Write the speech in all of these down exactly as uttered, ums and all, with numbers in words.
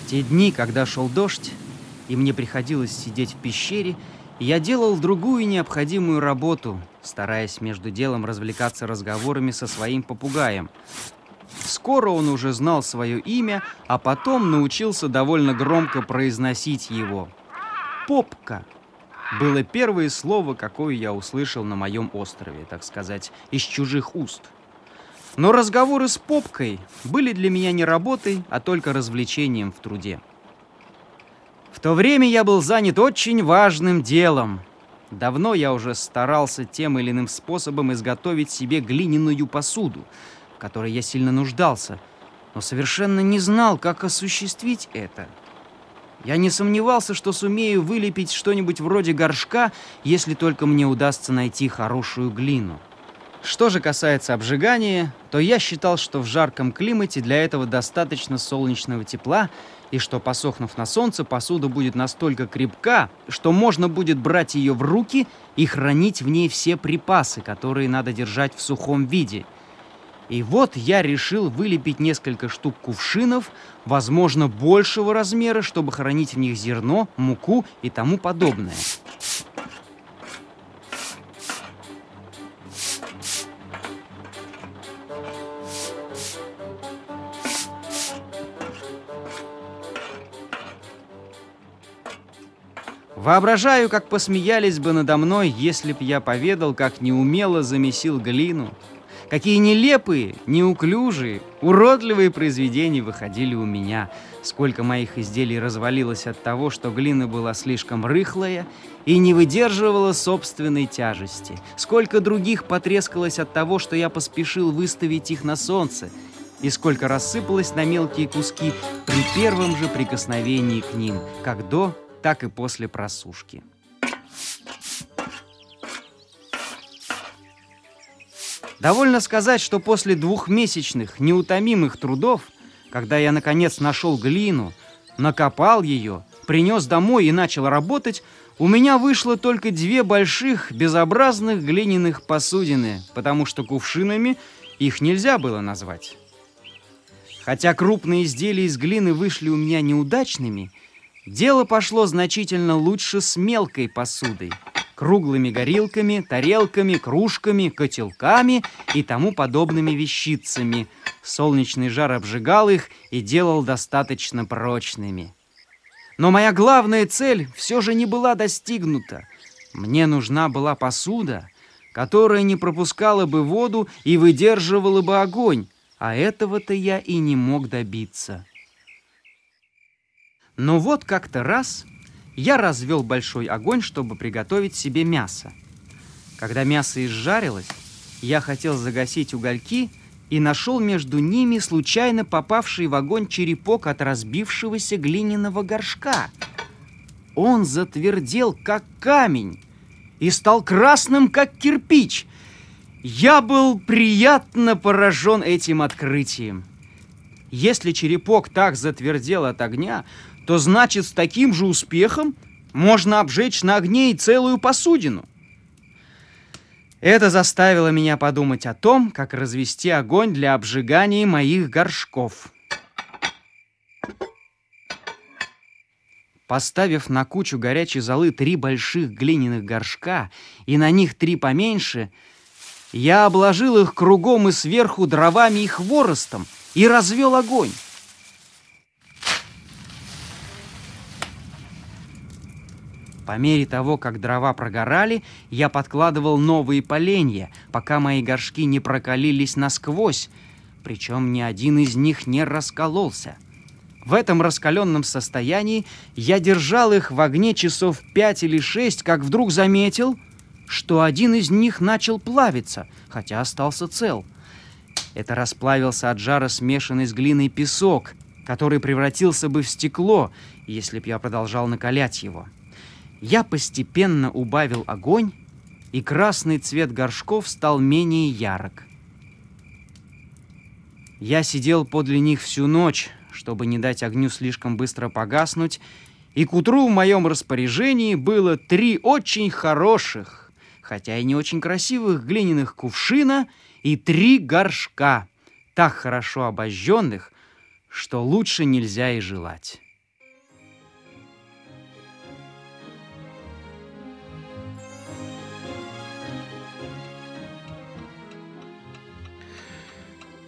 те дни, когда шел дождь, и мне приходилось сидеть в пещере, я делал другую необходимую работу, стараясь между делом развлекаться разговорами со своим попугаем. Скоро он уже знал свое имя, а потом научился довольно громко произносить его. «Попка» было первое слово, какое я услышал на моем острове, так сказать, из чужих уст. Но разговоры с Попкой были для меня не работой, а только развлечением в труде. В то время я был занят очень важным делом. Давно я уже старался тем или иным способом изготовить себе глиняную посуду, в которой я сильно нуждался, но совершенно не знал, как осуществить это. Я не сомневался, что сумею вылепить что-нибудь вроде горшка, если только мне удастся найти хорошую глину. Что же касается обжигания, то я считал, что в жарком климате для этого достаточно солнечного тепла, и что, посохнув на солнце, посуда будет настолько крепка, что можно будет брать ее в руки и хранить в ней все припасы, которые надо держать в сухом виде. И вот я решил вылепить несколько штук кувшинов, возможно, большего размера, чтобы хранить в них зерно, муку и тому подобное. Воображаю, как посмеялись бы надо мной, если б я поведал, как неумело замесил глину. Какие нелепые, неуклюжие, уродливые произведения выходили у меня. Сколько моих изделий развалилось от того, что глина была слишком рыхлая и не выдерживала собственной тяжести. Сколько других потрескалось от того, что я поспешил выставить их на солнце. И сколько рассыпалось на мелкие куски при первом же прикосновении к ним, как до, так и после просушки. Довольно сказать, что после двухмесячных неутомимых трудов, когда я наконец нашел глину, накопал ее, принес домой и начал работать, у меня вышло только две больших безобразных глиняных посудины, потому что кувшинами их нельзя было назвать. Хотя крупные изделия из глины вышли у меня неудачными, дело пошло значительно лучше с мелкой посудой, круглыми горилками, тарелками, кружками, котелками и тому подобными вещицами. Солнечный жар обжигал их и делал достаточно прочными. Но моя главная цель все же не была достигнута. Мне нужна была посуда, которая не пропускала бы воду и выдерживала бы огонь, а этого-то я и не мог добиться. Но вот как-то раз я развел большой огонь, чтобы приготовить себе мясо. Когда мясо изжарилось, я хотел загасить угольки и нашел между ними случайно попавший в огонь черепок от разбившегося глиняного горшка. Он затвердел, как камень, и стал красным, как кирпич. Я был приятно поражен этим открытием. Если черепок так затвердел от огня, то значит, с таким же успехом можно обжечь на огне и целую посудину. Это заставило меня подумать о том, как развести огонь для обжигания моих горшков. Поставив на кучу горячей золы три больших глиняных горшка и на них три поменьше, я обложил их кругом и сверху дровами и хворостом и развел огонь. По мере того, как дрова прогорали, я подкладывал новые поленья, пока мои горшки не прокалились насквозь, причем ни один из них не раскололся. В этом раскаленном состоянии я держал их в огне часов пять или шесть, как вдруг заметил, что один из них начал плавиться, хотя остался цел. Это расплавился от жара смешанный с глиной песок, который превратился бы в стекло, если б я продолжал накалять его. Я постепенно убавил огонь, и красный цвет горшков стал менее ярок. Я сидел подле них всю ночь, чтобы не дать огню слишком быстро погаснуть, и к утру в моем распоряжении было три очень хороших, хотя и не очень красивых глиняных кувшина и три горшка, так хорошо обожженных, что лучше нельзя и желать.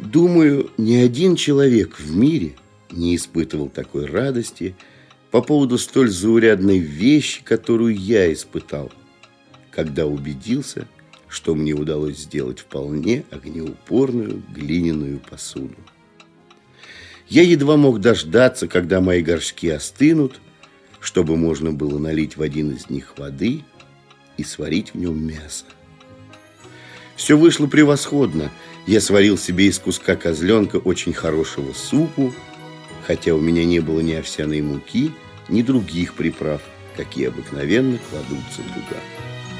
Думаю, ни один человек в мире не испытывал такой радости по поводу столь заурядной вещи, которую я испытал, когда убедился, что мне удалось сделать вполне огнеупорную глиняную посуду. Я едва мог дождаться, когда мои горшки остынут, чтобы можно было налить в один из них воды и сварить в нем мясо. Все вышло превосходно. Я сварил себе из куска козленка очень хорошего супу, хотя у меня не было ни овсяной муки, ни других приправ, какие обыкновенно кладутся туда.